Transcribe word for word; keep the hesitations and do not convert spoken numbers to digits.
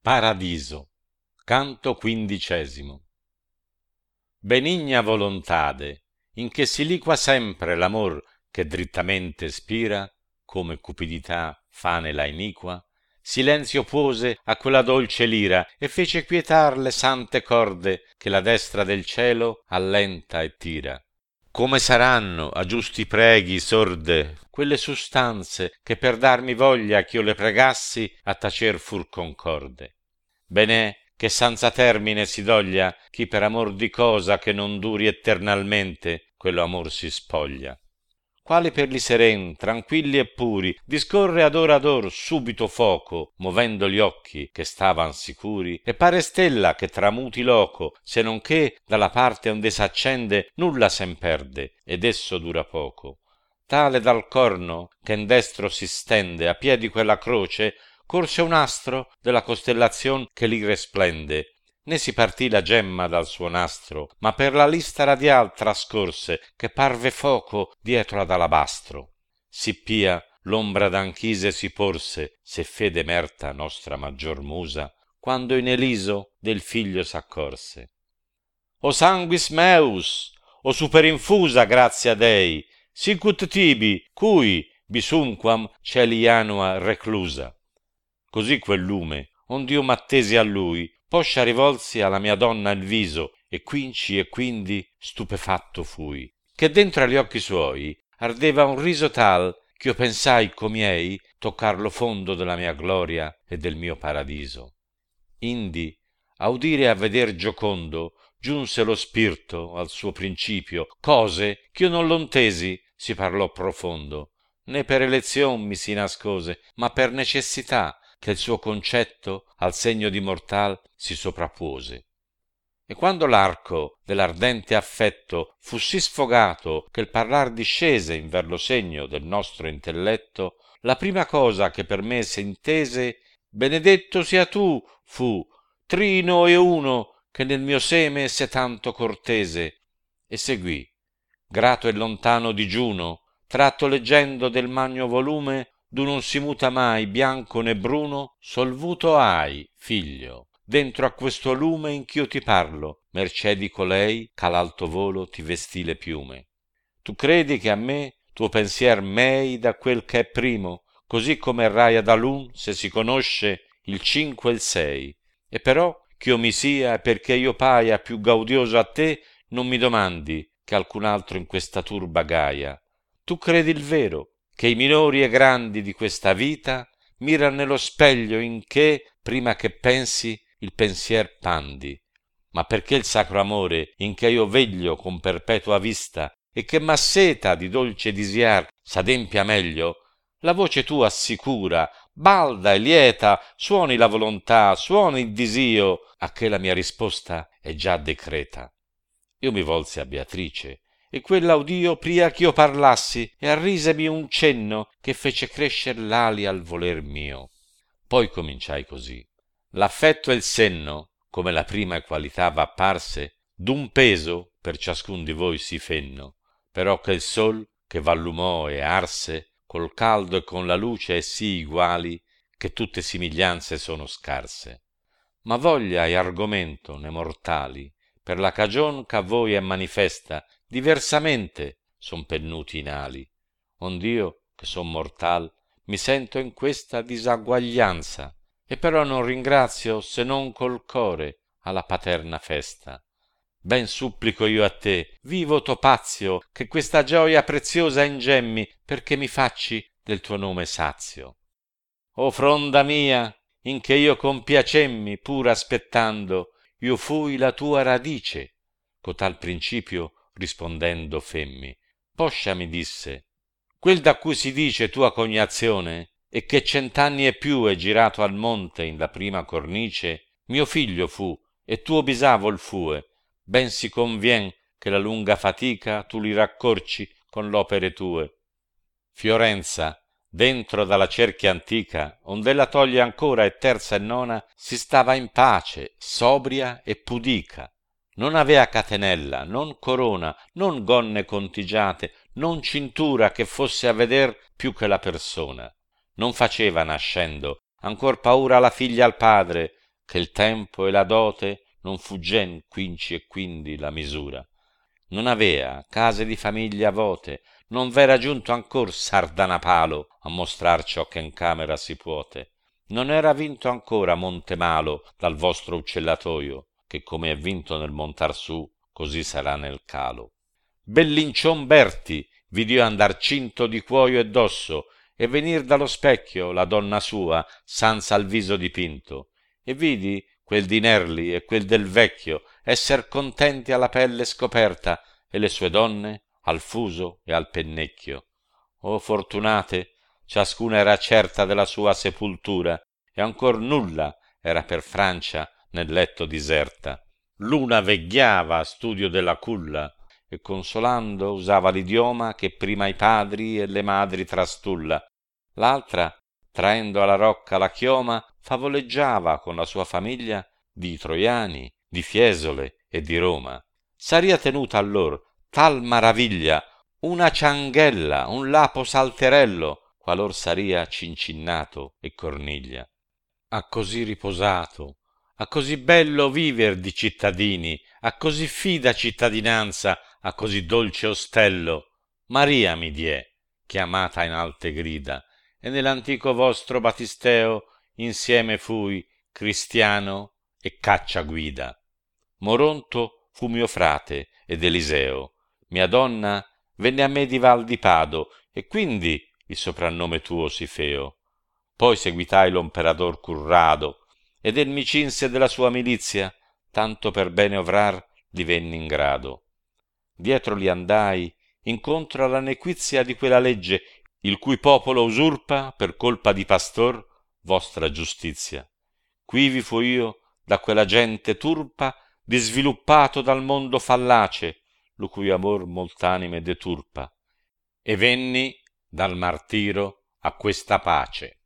Paradiso, canto quindicesimo. Benigna volontade, in che si liqua sempre l'amor che drittamente spira, come cupidità fa nella iniqua, silenzio puose a quella dolce lira e fece quietar le sante corde che la destra del cielo allenta e tira. Come saranno a giusti preghi sorde quelle sustanze che per darmi voglia ch'io le pregassi a tacer fur concorde? Benè che senza termine si doglia chi per amor di cosa che non duri eternalmente quello amor si spoglia. Quali per li seren, tranquilli e puri, discorre ad ora ad or subito foco, movendo gli occhi che stavan sicuri, e pare stella che tramuti loco, se non che dalla parte onde s'accende nulla sen perde, ed esso dura poco. Tale dal corno che in destro si stende a piedi quella croce, corse un astro della costellazion che lì resplende, né si partì la gemma dal suo nastro, ma per la lista radial trascorse che parve foco dietro ad alabastro. Sì pia l'ombra d'anchise si porse, se fede merta nostra maggior musa, quando in Eliso del figlio s'accorse. O sanguis meus, o superinfusa grazia Dei, sicut tibi, cui bisunquam celi annua reclusa. Così quel lume, ond'io m'attesi a lui, poscia rivolsi alla mia donna il viso, e quinci e quindi stupefatto fui, che dentro agli occhi suoi ardeva un riso tal, ch'io pensai comiei toccar lo fondo della mia gloria e del mio paradiso. Indi, a udire e a veder giocondo, giunse lo spirito al suo principio, cose ch'io non l'ontesi, si parlò profondo, né per elezion mi si nascose, ma per necessità, che il suo concetto al segno di mortal si soprappose. E quando l'arco dell'ardente affetto fu sì sfogato che il parlar discese in ver lo segno del nostro intelletto, la prima cosa che per me s'intese, benedetto sia tu, fu trino e uno che nel mio seme se tanto cortese, e seguì, grato e lontano digiuno, tratto leggendo del magno volume, d'u non si muta mai bianco né bruno, solvuto hai, figlio, dentro a questo lume in ch'io ti parlo, mercé di colei ch'all'alto volo ti vestì le piume. Tu credi che a me tuo pensier mei da quel che è primo, così come errai ad alun se si conosce il cinque e il sei, e però ch'io mi sia e perché io paia più gaudioso a te, non mi domandi che alcun altro in questa turba gaia. Tu credi il vero, che i minori e grandi di questa vita miran nello speglio in che, prima che pensi, il pensier pandi, ma perché il sacro amore in che io veglio con perpetua vista e che m'asseta di dolce disiar s'adempia meglio, la voce tua assicura, balda e lieta, suoni la volontà, suoni il disio, a che la mia risposta è già decreta. Io mi volsi a Beatrice, e quella udìo pria ch'io parlassi, e arrisemi un cenno che fece crescer l'ali al voler mio. Poi cominciai così. L'affetto e il senno, come la prima qualità v'apparse, d'un peso per ciascun di voi si fenno, però che il sol che v'allumò e arse, col caldo e con la luce è sì iguali, che tutte simiglianze sono scarse. Ma voglia e argomento ne mortali, per la cagion ch'a voi è manifesta, diversamente son pennuti in ali, ond'io, che son mortal, mi sento in questa disaguaglianza, e però non ringrazio se non col core alla paterna festa. Ben supplico io a te, vivo Topazio, che questa gioia preziosa ingemmi, perché mi facci del tuo nome sazio. O fronda mia, in che io compiacemmi, pur aspettando, io fui la tua radice, cotal principio rispondendo femmi. Poscia mi disse, quel da cui si dice tua cognazione, e che cent'anni e più è girato al monte in la prima cornice, mio figlio fu, e tuo bisavol fue, ben si convien che la lunga fatica tu li raccorci con l'opere tue. Fiorenza, dentro dalla cerchia antica, ond'ella toglie ancora e terza e nona, si stava in pace, sobria e pudica. Non avea catenella, non corona, non gonne contigiate, non cintura che fosse a veder più che la persona. Non faceva nascendo ancor paura la figlia al padre, che il tempo e la dote non fuggen quinci e quindi la misura. Non avea case di famiglia vote, non v'era giunto ancor Sardanapalo a mostrar ciò che in camera si puote. Non era vinto ancora Montemalo dal vostro uccellatoio, che come è vinto nel montar su, così sarà nel calo. Bellincion Berti vidio andar cinto di cuoio e d'osso, e venir dallo specchio la donna sua, sanza il viso dipinto, e vidi quel di Nerli e quel del vecchio esser contenti alla pelle scoperta, e le sue donne al fuso e al pennecchio. O fortunate, ciascuna era certa della sua sepultura, e ancor nulla era per Francia nel letto diserta. L'una vegliava a studio della culla, e consolando usava l'idioma che prima i padri e le madri trastulla. L'altra, traendo alla rocca la chioma, favoleggiava con la sua famiglia di Troiani, di Fiesole e di Roma. Saria tenuta allor tal maraviglia, una cianghella, un lapo salterello, qualor saria cincinnato e corniglia. A così riposato, a così bello viver di cittadini, a così fida cittadinanza, a così dolce ostello, Maria mi diè, chiamata in alte grida, e nell'antico vostro battisteo insieme fui cristiano e cacciaguida. Moronto fu mio frate ed Eliseo, mia donna venne a me di Val di Pado, e quindi il soprannome tuo si feo. Poi seguitai lo imperador Currado, ed el mi cinse della sua milizia, tanto per bene ovrar divenni in grado. Dietro li andai incontro alla nequizia di quella legge, il cui popolo usurpa per colpa di pastor vostra giustizia. Quivi fu io da quella gente turpa, disviluppato dal mondo fallace, lo cui amor molt'anime deturpa, e venni dal martiro a questa pace.